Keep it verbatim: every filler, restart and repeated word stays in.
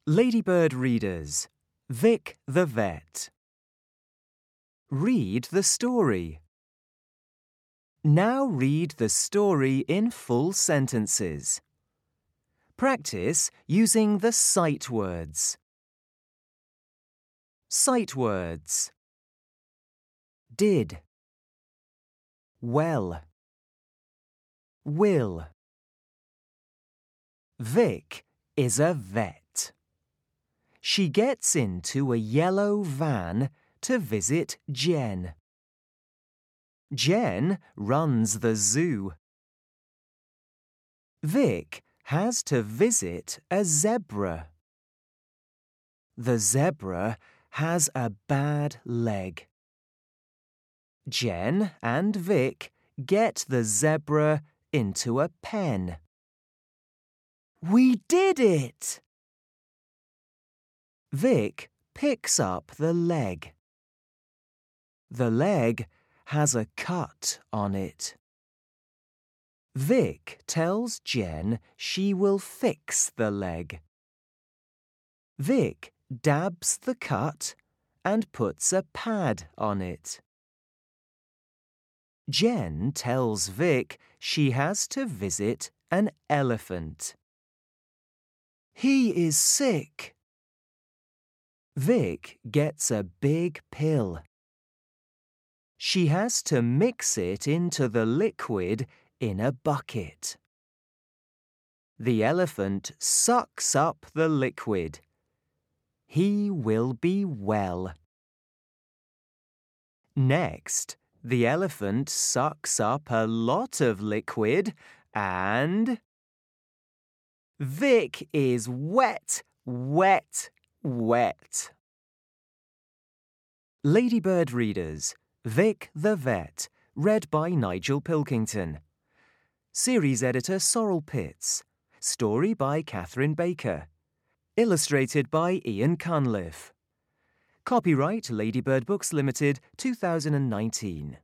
Ladybird readers, Vic the Vet. Read the story. Now read the story in full sentences. Practice using the sight words. Sight words. Did. Well. Will. Vic is a vet. She gets into a yellow van to visit Jen. Jen runs the zoo. Vic has to visit a zebra. The zebra has a bad leg. Jen and Vic get the zebra into a pen. We did it! Vic picks up the leg. The leg has a cut on it. Vic tells Jen she will fix the leg. Vic dabs the cut and puts a pad on it. Jen tells Vic she has to visit an elephant. He is sick. Vic gets a big pill. She has to mix it into the liquid in a bucket. The elephant sucks up the liquid. He will be well. Next, the elephant sucks up a lot of liquid and... Vic is wet, wet, wet. Ladybird readers, Vic the Vet, read by Nigel Pilkington. Series editor Sorrel Pitts. Story by Catherine Baker. Illustrated by Ian Cunliffe. Copyright Ladybird Books Limited two thousand nineteen.